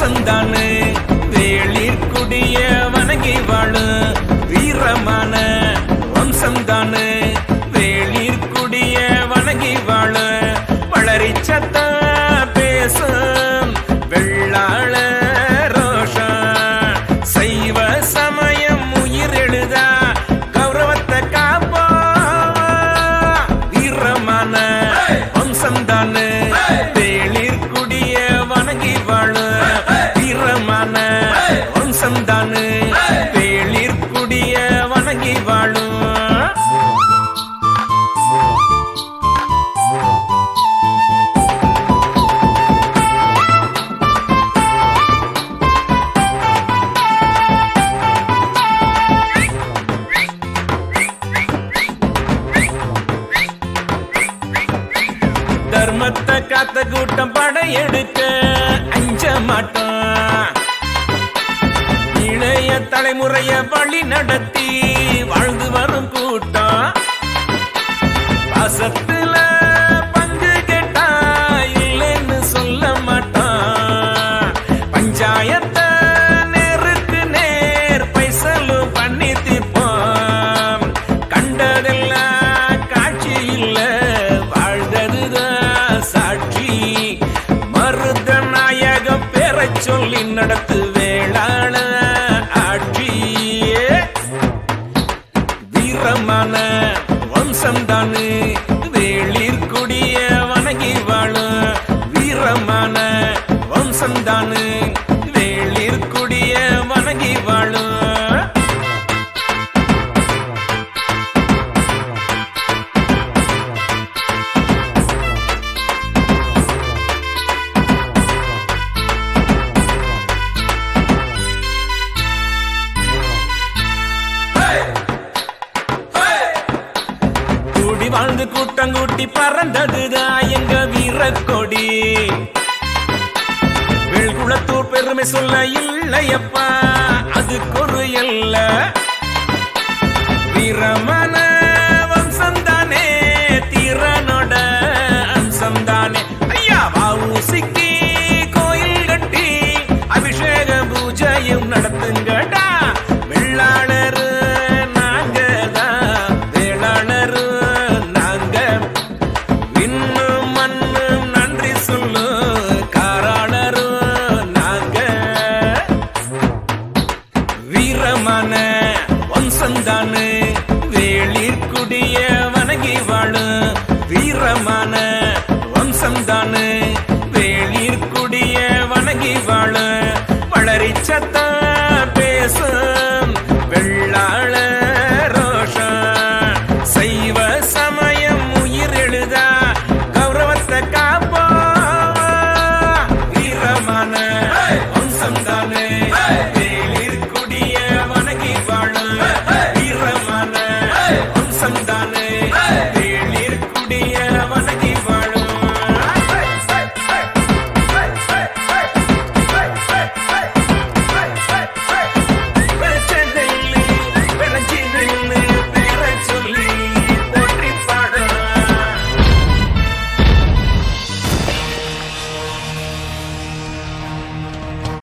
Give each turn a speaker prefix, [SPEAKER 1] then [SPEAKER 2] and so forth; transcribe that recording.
[SPEAKER 1] வம்சந்தானு வேளிர்குடிய வணங்கி வாழு வீரமான வம்சந்தானு வேளிர்குடிய வணங்கி வாழு வளரி சத்த பேசும் வெள்ளாள ரோஷம் சைவ சமயம் உயிர் எழுதா கௌரவத்தை காப்போ வீரமான வம்சந்தானு வேளிர்குடிய வணங்கி வாழு வீரமான வம்சந்தானு வேளிர்குடிய வணங்கி வாழு தர்மத்தை காத்த கூட்டம் படையெடுக்க அஞ்ச மாட்டான் இளைய தலைமுறைய வழி நடத்தி வாழ்ந்து வரும் கூட்டம் பாசத்துல பங்கு கேட்டா இல்லைன்னு சொல்ல மாட்டான் பஞ்சாயத்தை நேருக்கு நேர் பைசலு பண்ணி தீர்ப்போம் கண்டதெல்லாம் காட்சி இல்ல வாழ்ந்ததுதான் சாட்சி மருத நாயகம் பெற சொல்லி நடத்து வேளாள ஆட்சி வீரமான வம்சந்தானு வேளிர்குடிய வணங்கி வாழு வீரமான வம்சந்தானு வேளிர்குடிய வணங்கி வாழு கூடி வாழ்ந்து கூட்டம் கூட்டி பறந்ததுதான் எங்க வீரக்கொடி வெள்குளத்தூர் பெருமை சொல்ல இல்லையப்பா அதுக்கு ஒரு எல்ல வீரமான